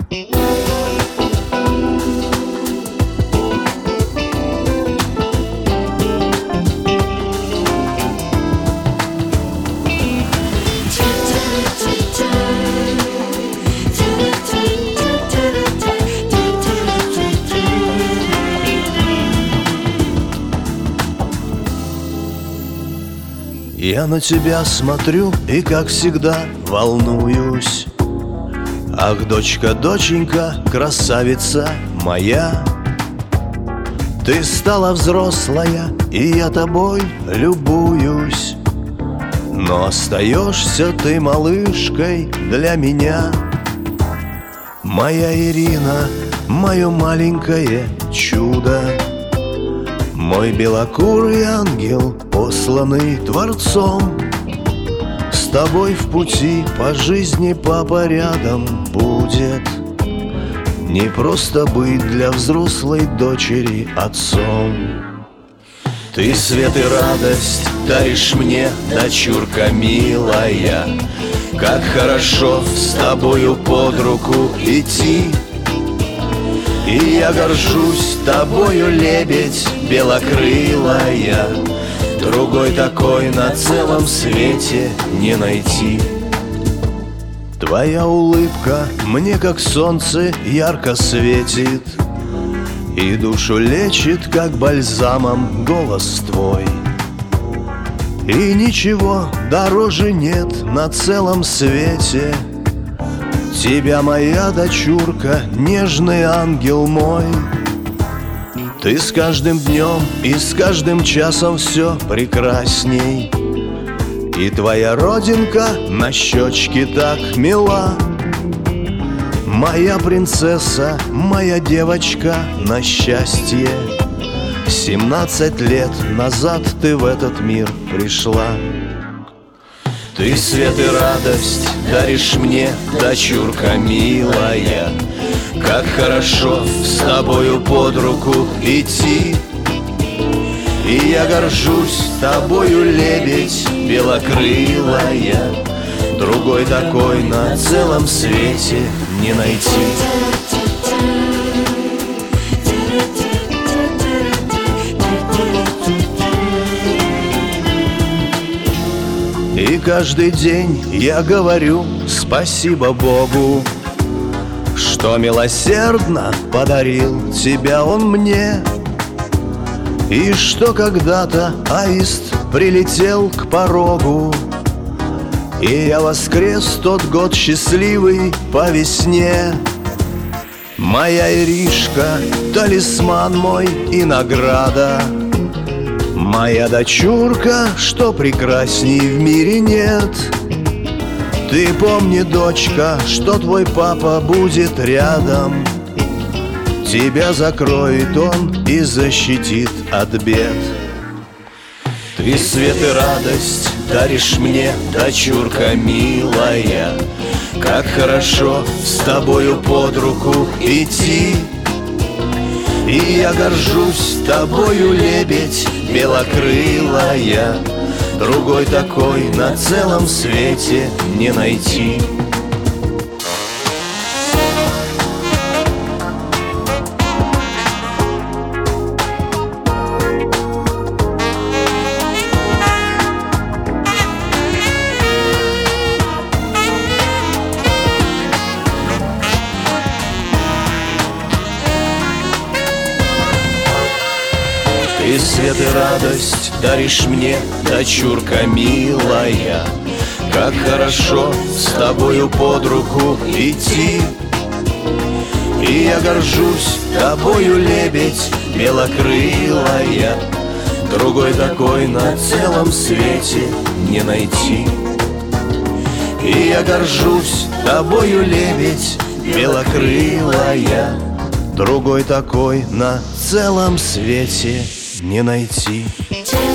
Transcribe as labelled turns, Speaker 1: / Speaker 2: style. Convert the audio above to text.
Speaker 1: Я на тебя смотрю и, как всегда, волнуюсь. Ах, дочка, доченька, красавица моя, ты стала взрослая, и я тобой любуюсь. Но остаешься ты малышкой для меня. Моя Ирина, мое маленькое чудо, мой белокурый ангел, посланный Творцом. С тобой в пути по жизни папа рядом будет. Не просто быть для взрослой дочери отцом. Ты свет и радость даришь мне, дочурка милая. Как хорошо с тобою под руку идти. И я горжусь тобою, лебедь белокрылая. Другой такой на целом свете не найти. Твоя улыбка мне, как солнце, ярко светит, и душу лечит, как бальзамом, голос твой. И ничего дороже нет на целом свете тебя, моя дочурка, нежный ангел мой. Ты с каждым днем и с каждым часом все прекрасней, и твоя родинка на щечке так мила. Моя принцесса, моя девочка на счастье. 17 лет назад ты в этот мир пришла. Ты свет и радость даришь мне, дочурка милая. Как хорошо с тобою под руку идти. И я горжусь тобою, лебедь белокрылая. Другой такой на целом свете не найти. И каждый день я говорю спасибо Богу, что милосердно подарил тебя он мне. И что когда-то аист прилетел к порогу, и я воскрес тот год счастливый по весне. Моя Иришка, талисман мой и награда, моя дочурка, что прекрасней в мире нет. Ты помни, дочка, что твой папа будет рядом. Тебя закроет он и защитит от бед. Ты свет и радость даришь мне, дочурка милая. Как хорошо с тобою под руку идти. И я горжусь тобою, лебедь белокрылая. Другой такой на целом свете не найти. Ты свет и радость даришь мне, дочурка милая. Как хорошо с тобою под руку идти. И я горжусь тобою, лебедь белокрылая. Другой такой на целом свете не найти. И я горжусь тобою, лебедь белокрылая. Другой такой на целом свете не найти.